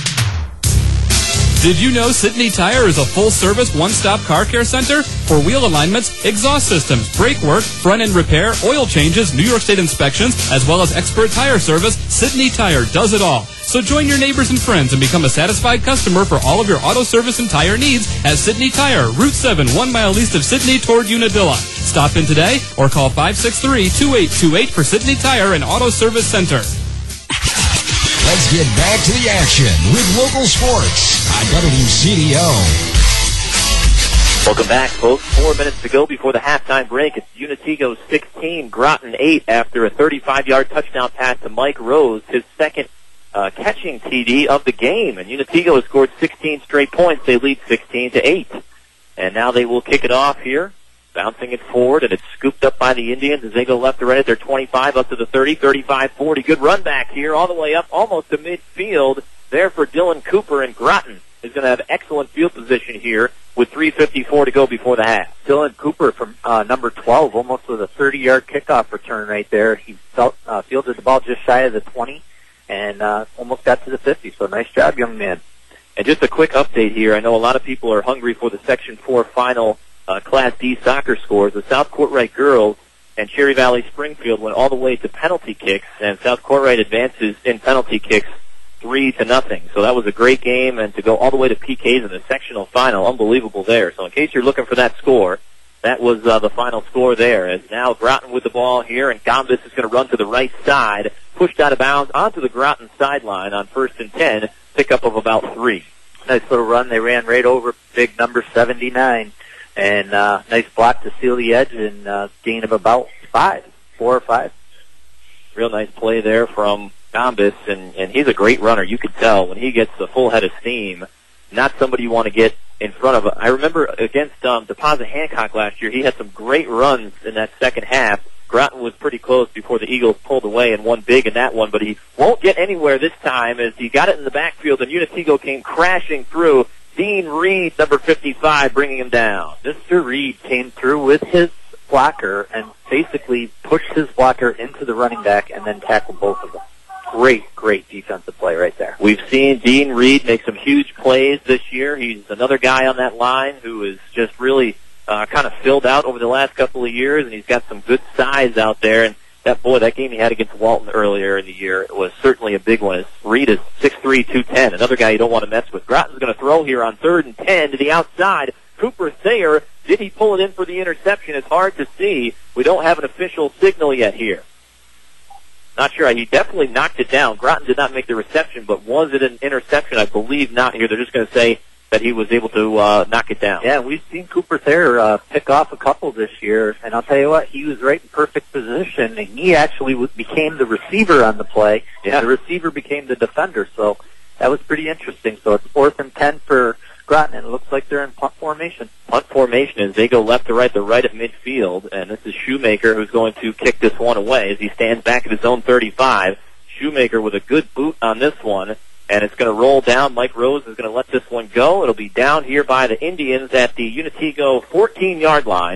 Did you know Sydney Tire is a full-service, one-stop car care center? For wheel alignments, exhaust systems, brake work, front-end repair, oil changes, New York State inspections, as well as expert tire service, Sydney Tire does it all. So join your neighbors and friends and become a satisfied customer for all of your auto service and tire needs at Sydney Tire, Route 7, 1 mile east of Sydney toward Unadilla. Stop in today or call 563-2828 for Sydney Tire and Auto Service Center.
Let's get back to the action with local sports on WCDO.
Welcome back, folks. 4 minutes to go before the halftime break. It's Unatico 16, Groton 8 after a 35-yard touchdown pass to Mike Rose, his second catching TD of the game. And Unatico has scored 16 straight points. They lead 16-8. And now they will kick it off here, bouncing it forward, and it's scooped up by the Indians as they go left to right at their 25 up to the 30, 35-40. Good run back here all the way up almost to midfield there for Dylan Cooper, and Groton is going to have excellent field position here with 3:54 to go before the half.
Dylan Cooper from number 12, almost with a 30-yard kickoff return right there. He fielded the ball just shy of the 20 and almost got to the 50, so nice job, young man.
And just a quick update here. I know a lot of people are hungry for the Section 4 final Class D soccer scores. The South Courtright girls and Cherry Valley Springfield went all the way to penalty kicks, and South Courtright advances in penalty kicks 3-0. So that was a great game, and to go all the way to PKs in the sectional final, unbelievable there. So in case you're looking for that score, that was the final score there. As now Groton with the ball here, and Gombis is going to run to the right side, pushed out of bounds onto the Groton sideline on 1st and 10, pickup of about 3.
Nice little run. They ran right over big number 79. And nice block to seal the edge, and gain of about 4 or 5.
Real nice play there from Gombis, and he's a great runner. You could tell when he gets the full head of steam, not somebody you want to get in front of. I remember against Deposit Hancock last year, he had some great runs in that second half. Groton was pretty close before the Eagles pulled away and won big in that one, but he won't get anywhere this time as he got it in the backfield, and Unatico came crashing through. Dean Reed, number 55, bringing him down.
Mr. Reed came through with his blocker and basically pushed his blocker into the running back and then tackled both of them. Great defensive play right there.
We've seen Dean Reed make some huge plays this year. He's another guy on that line who is just really kind of filled out over the last couple of years, and he's got some good size out there. And that game he had against Walton earlier in the year was certainly a big one. Reed is 6'3", 210, another guy you don't want to mess with. Groton's going to throw here on 3rd and 10 to the outside. Cooper Thayer, did he pull it in for the interception? It's hard to see. We don't have an official signal yet here. Not sure. He definitely knocked it down. Groton did not make the reception, but was it an interception? I believe not here. They're just going to say that he was able to knock it down.
Yeah, we've seen Cooper Thayer pick off a couple this year, and I'll tell you what, he was right in perfect position, and he actually became the receiver on the play, and the receiver became the defender, so that was pretty interesting. So it's 4th and 10 for Groton, and it looks like they're in punt formation.
Punt formation as they go left to right, the right at midfield, and this is Shoemaker who's going to kick this one away as he stands back at his own 35. Shoemaker with a good boot on this one, and it's going to roll down. Mike Rose is going to let this one go. It'll be down here by the Indians at the Unatico 14-yard line.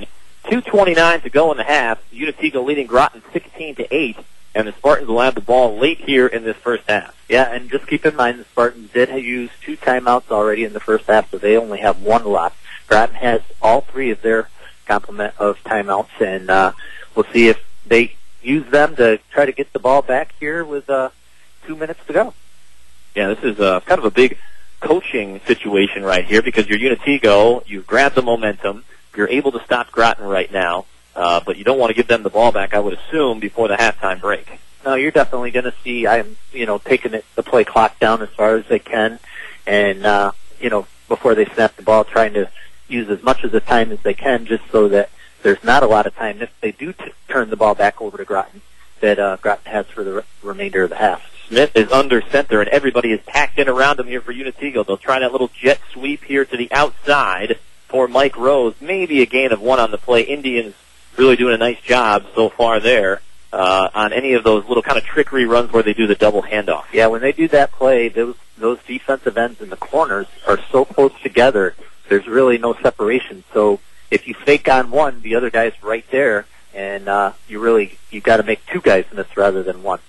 2:29 to go in the half. Unitego leading Groton 16-8, and the Spartans will have the ball late here in this first half.
Yeah, and just keep in mind the Spartans did use 2 timeouts already in the first half, so they only have 1 left. Groton has all 3 of their complement of timeouts, and we'll see if they use them to try to get the ball back here with 2 minutes to go.
Yeah, this is kind of a big coaching situation right here because you're Unitego, you've grabbed the momentum, you're able to stop Groton right now, but you don't want to give them the ball back, I would assume, before the halftime break.
No, you're definitely going to see, taking the play clock down as far as they can, and, before they snap the ball, trying to use as much of the time as they can just so that there's not a lot of time if they do turn the ball back over to Groton that Groton has for the remainder of the half.
Smith is under center, and everybody is packed in around him here for Unitego. They'll try that little jet sweep here to the outside for Mike Rose. Maybe a gain of 1 on the play. Indians really doing a nice job so far there on any of those little kind of trickery runs where they do the double handoff.
Yeah, when they do that play, those defensive ends in the corners are so close together, there's really no separation. So if you fake on one, the other guy's right there, and you got to make 2 guys miss rather than 1.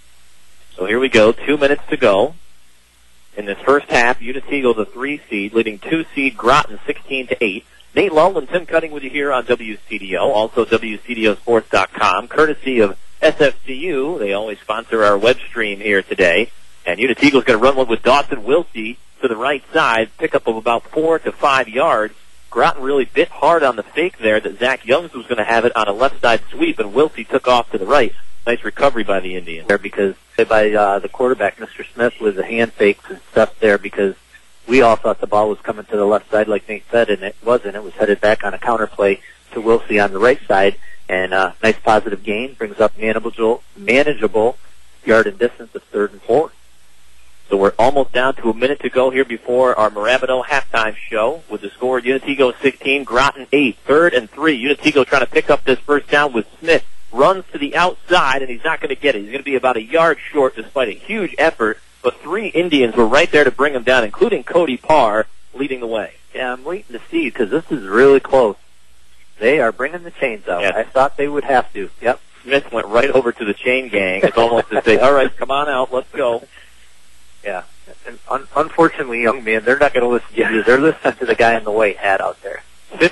So here we go, 2 minutes to go. In this first half, Unitego, the 3 seed, leading 2 seed Groton 16-8. Nate Lull and Tim Cutting with you here on WCDO, also WCDOsports.com, courtesy of SFCU. They always sponsor our web stream here today. And Unitego's going to run one with Dawson Wilsey to the right side, pickup of about 4 to 5 yards. Groton really bit hard on the fake there that Zach Youngs was going to have it on a left side sweep, and Wilsey took off to the right. Nice recovery by the Indians
there because by the quarterback, Mr. Smith, with the hand fakes and stuff there because we all thought the ball was coming to the left side like Nate said, and it wasn't. It was headed back on a counter play to Wilsey on the right side, and nice positive gain, brings up manageable yard and distance of 3rd and 4.
So we're almost down to a minute to go here before our Mirabito halftime show with the score Unitego 16, Groton 8, 3rd and 3. Unitego trying to pick up this first down with Smith. Runs to the outside, and he's not going to get it. He's going to be about a yard short despite a huge effort, but 3 Indians were right there to bring him down, including Cody Parr leading the way.
Yeah, I'm waiting to see because this is really close. They are bringing the chains out.
Yes.
I thought they would have to. Yep.
Smith went right over to the chain gang. It's almost to say, all right, come on out, let's go.
Yeah. And unfortunately, young man, they're not going to listen to you. They're listening to the guy in the white hat out there.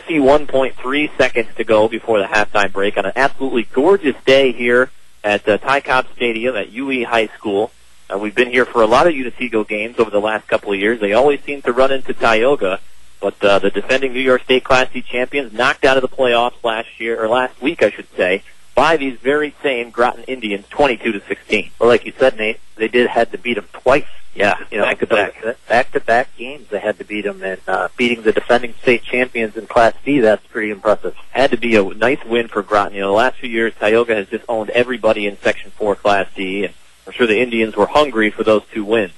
51.3 seconds to go before the halftime break on an absolutely gorgeous day here at Ty Cobb Stadium at UE High School. We've been here for a lot of Unitego games over the last couple of years. They always seem to run into Tioga, but the defending New York State Class D champions knocked out of the playoffs last week, I should say, by these very same Groton Indians, 22-16.
Well, like you said, Nate, they had to beat them twice.
Yeah,
back-to-back games they had to beat them, and beating the defending state champions in Class D, that's pretty impressive.
Had to be a nice win for Groton. The last few years, Tioga has just owned everybody in Section 4 Class D, and I'm sure the Indians were hungry for those 2 wins.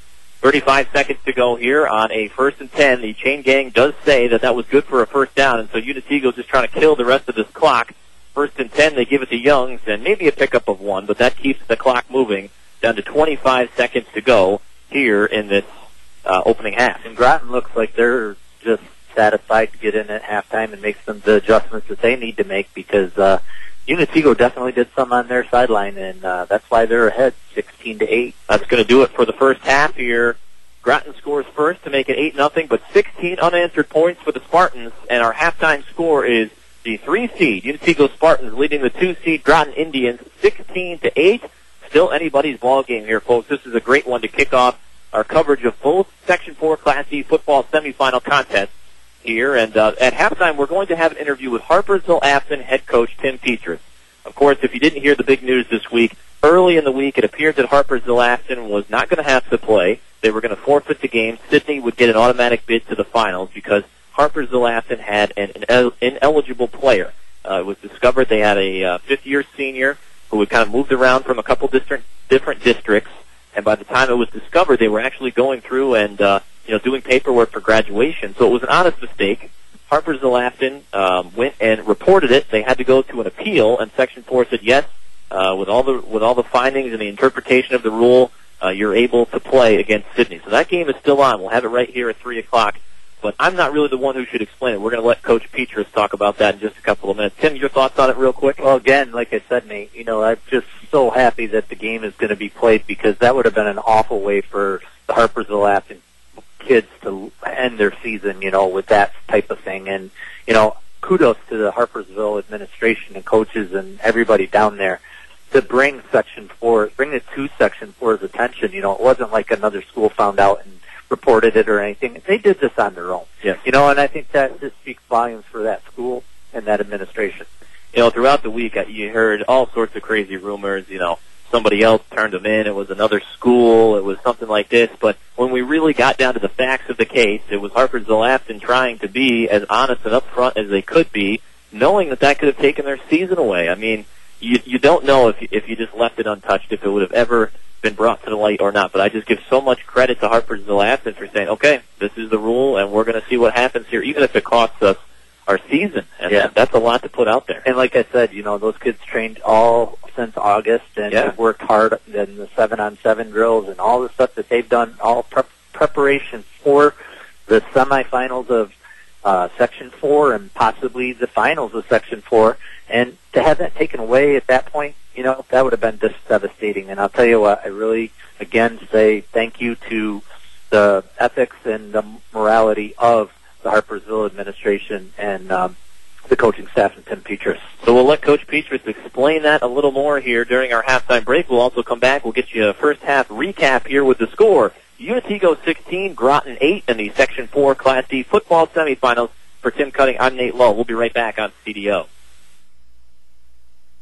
35 seconds to go here on a 1st and 10. The chain gang does say that was good for a first down, and so Unitego just trying to kill the rest of this clock. 1st and 10, they give it to Youngs, and maybe a pickup of 1, but that keeps the clock moving down to 25 seconds to go here in this opening half.
And Groton looks like they're just satisfied to get in at halftime and make some of the adjustments that they need to make because Unitego definitely did some on their sideline, and that's why they're ahead 16-8.
That's going to do it for the first half here. Groton scores first to make it 8-0, but 16 unanswered points for the Spartans, and our halftime score is the 3 seed Unitego Spartans leading the 2 seed Groton Indians 16-8. Still anybody's ball game here, folks. This is a great one to kick off our coverage of both Section 4 Class D football semifinal contests here. And at halftime, we're going to have an interview with Harpersville-Afton head coach Tim Petrus. Of course, if you didn't hear the big news this week, early in the week it appeared that Harpersville-Afton was not going to have to play. They were going to forfeit the game. Sydney would get an automatic bid to the finals because Harpersville-Afton had an ineligible player. It was discovered they had a fifth-year senior who had kind of moved around from a couple different districts, and by the time it was discovered, they were actually going through and doing paperwork for graduation. So it was an honest mistake. Harpersville-Afton went and reported it. They had to go to an appeal, and Section 4 said yes. With all the findings and the interpretation of the rule, you're able to play against Sydney. So that game is still on. We'll have it right here at 3 o'clock but I'm not really the one who should explain it. We're going to let Coach Petrus talk about that in just a couple of minutes. Tim, your thoughts on it real quick?
Well, again, like I said, Nate, I'm just so happy that the game is going to be played, because that would have been an awful way for the Harpersville Afton kids to end their season, with that type of thing. And, kudos to the Harpersville administration and coaches and everybody down there to bring it to Section 4's attention. It wasn't like another school found out and reported it or anything. They did this on their own.
Yes.
And I think that just speaks volumes for that school and that administration.
Throughout the week, you heard all sorts of crazy rumors, somebody else turned them in, it was another school, it was something like this, but when we really got down to the facts of the case, it was Harpersville Afton trying to be as honest and upfront as they could be, knowing that could have taken their season away. I mean, you don't know if you just left it untouched, if it would have ever been brought to the light or not, but I just give so much credit to Harpersville Afton for saying, okay, this is the rule, and we're going to see what happens here, even if it costs us our season, and that's a lot to put out there.
And like I said, those kids trained all since August, and they've worked hard in the 7-on-7 drills and all the stuff that they've done, all preparation for the semifinals of Section 4 and possibly the finals of Section 4. And to have that taken away at that point, that would have been just devastating. And I'll tell you what, I really, again, say thank you to the ethics and the morality of the Harpersville administration and the coaching staff and Tim Petrus.
So we'll let Coach Petrus explain that a little more here during our halftime break. We'll also come back. We'll get you a first half recap here with the score. Unitigo 16, Groton 8 in the Section 4 Class D football semifinals. For Tim Cutting, I'm Nate Lowe. We'll be right back on CDO.